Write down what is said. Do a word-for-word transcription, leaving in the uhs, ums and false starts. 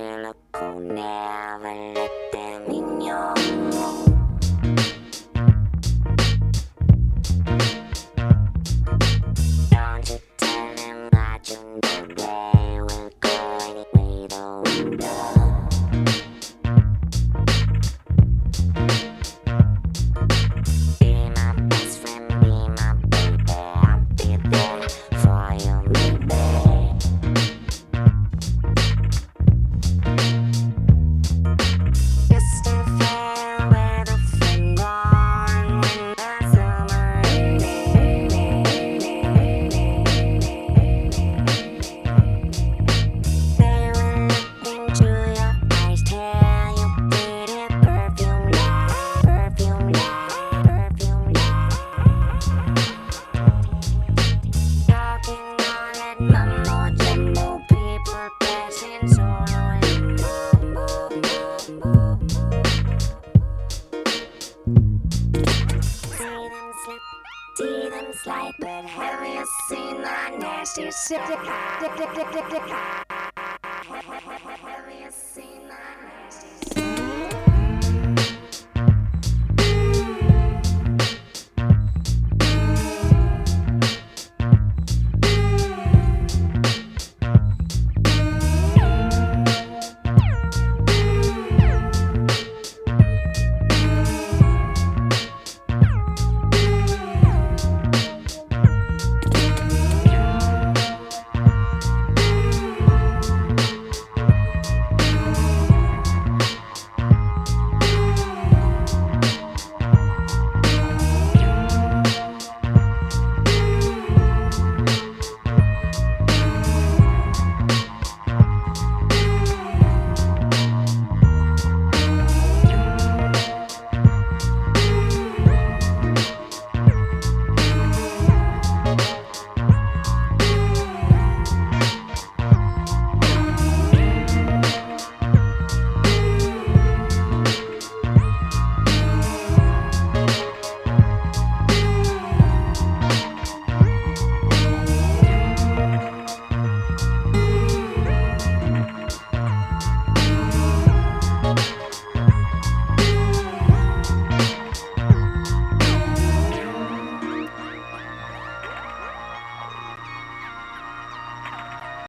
cynical, never let them in your room. Don't you tell them that you know they will go anyway the window. Be my best friend, be my baby, I'll be there for you, maybe. Just a fair weather friend on when the summer ended. They will look into your eyes, tell you pretty perfume light, perfume light, perfume light. Talking all that mumbo jumbo, people passing sorrow and see them slip, see them slide, but have you seen the nasty side?